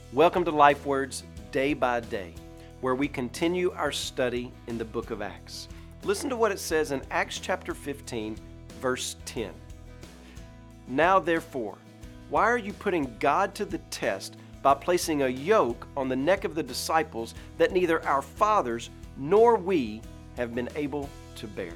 Welcome to Life Words Day by Day, where we continue our study in the book of Acts. Listen to what it says in Acts chapter 15, verse 10. Now therefore, why are you putting God to the test by placing a yoke on the neck of the disciples that neither our fathers nor we have been able to bear?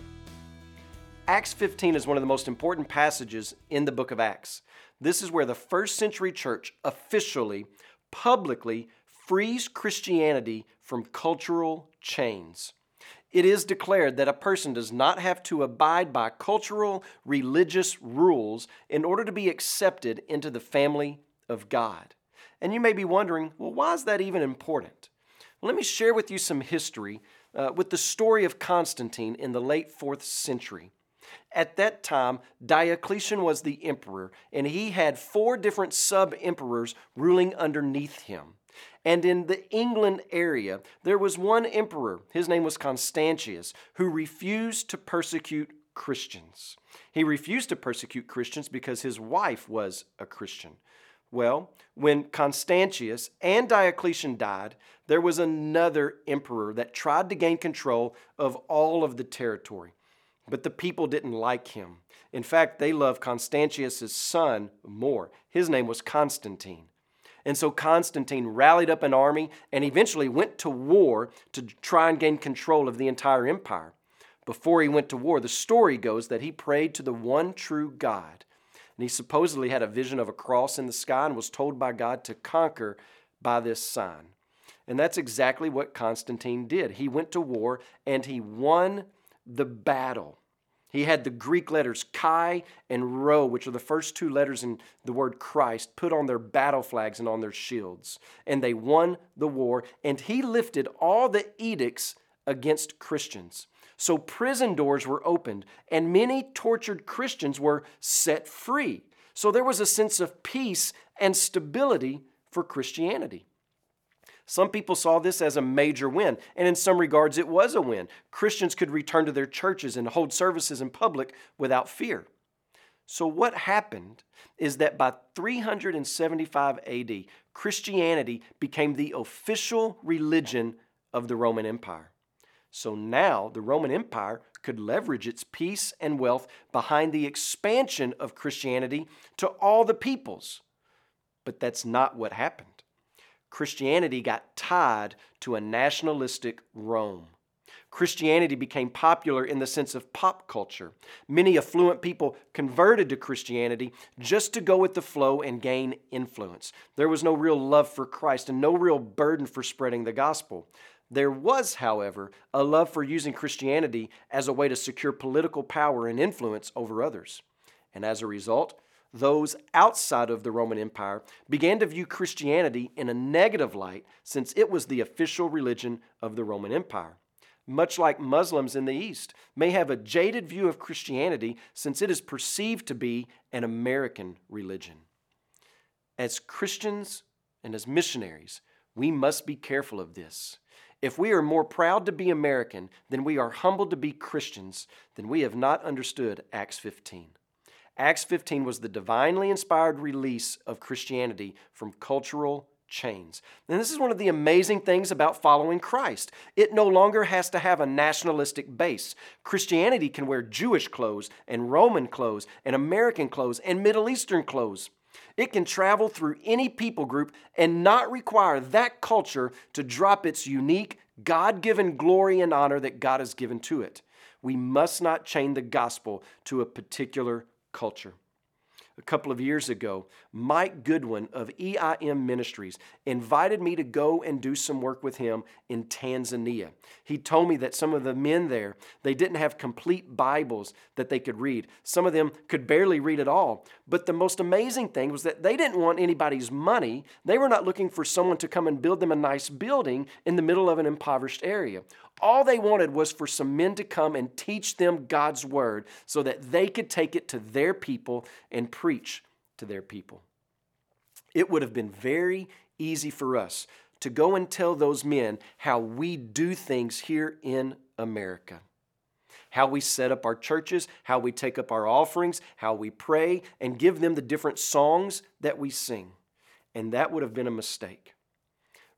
Acts 15 is one of the most important passages in the book of Acts. This is where the first century church officially, publicly frees Christianity from cultural chains. It is declared that a person does not have to abide by cultural, religious rules in order to be accepted into the family of God. And you may be wondering, well, why is that even important? Well, let me share with you some history with the story of Constantine in the late 4th century. At that time, Diocletian was the emperor, and he had 4 different sub-emperors ruling underneath him. And in the England area, there was one emperor, his name was Constantius, who refused to persecute Christians. He refused to persecute Christians because his wife was a Christian. Well, when Constantius and Diocletian died, there was another emperor that tried to gain control of all of the territory. But the people didn't like him. In fact, they loved Constantius' son more. His name was Constantine. And so Constantine rallied up an army and eventually went to war to try and gain control of the entire empire. Before he went to war, the story goes that he prayed to the one true God. And he supposedly had a vision of a cross in the sky and was told by God to conquer by this sign. And that's exactly what Constantine did. He went to war and he won the battle. He had the Greek letters Chi and Rho, which are the first 2 letters in the word Christ, put on their battle flags and on their shields. And they won the war, and he lifted all the edicts against Christians. So prison doors were opened, and many tortured Christians were set free. So there was a sense of peace and stability for Christianity. Some people saw this as a major win, and in some regards it was a win. Christians could return to their churches and hold services in public without fear. So what happened is that by 375 AD, Christianity became the official religion of the Roman Empire. So now the Roman Empire could leverage its peace and wealth behind the expansion of Christianity to all the peoples. But that's not what happened. Christianity got tied to a nationalistic Rome. Christianity became popular in the sense of pop culture. Many affluent people converted to Christianity just to go with the flow and gain influence. There was no real love for Christ and no real burden for spreading the gospel. There was, however, a love for using Christianity as a way to secure political power and influence over others. And as a result, those outside of the Roman Empire began to view Christianity in a negative light since it was the official religion of the Roman Empire. Much like Muslims in the East may have a jaded view of Christianity since it is perceived to be an American religion. As Christians and as missionaries, we must be careful of this. If we are more proud to be American than we are humbled to be Christians, then we have not understood Acts 15. Acts 15 was the divinely inspired release of Christianity from cultural chains. And this is one of the amazing things about following Christ. It no longer has to have a nationalistic base. Christianity can wear Jewish clothes and Roman clothes and American clothes and Middle Eastern clothes. It can travel through any people group and not require that culture to drop its unique, God-given glory and honor that God has given to it. We must not chain the gospel to a particular culture. A couple of years ago, Mike Goodwin of EIM Ministries invited me to go and do some work with him in Tanzania. He told me that some of the men there, they didn't have complete Bibles that they could read. Some of them could barely read at all. But the most amazing thing was that they didn't want anybody's money. They were not looking for someone to come and build them a nice building in the middle of an impoverished area. All they wanted was for some men to come and teach them God's word so that they could take it to their people and preach to their people. It would have been very easy for us to go and tell those men how we do things here in America. How we set up our churches, how we take up our offerings, how we pray, and give them the different songs that we sing. And that would have been a mistake.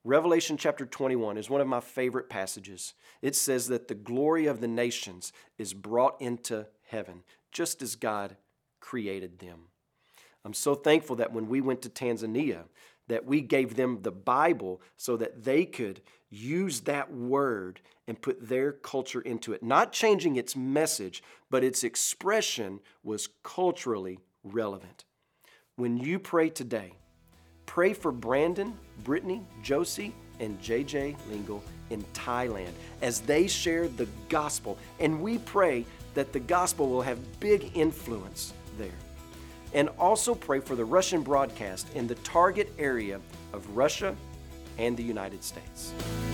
Revelation chapter 21 is one of my favorite passages. It says that the glory of the nations is brought into heaven, just as God created them. I'm so thankful that when we went to Tanzania, that we gave them the Bible so that they could use that word and put their culture into it. Not changing its message, but its expression was culturally relevant. When you pray today, pray for Brandon, Brittany, Josie, and JJ Lingle in Thailand as they share the gospel. And we pray that the gospel will have big influence there. And also pray for the Russian broadcast in the target area of Russia and the United States.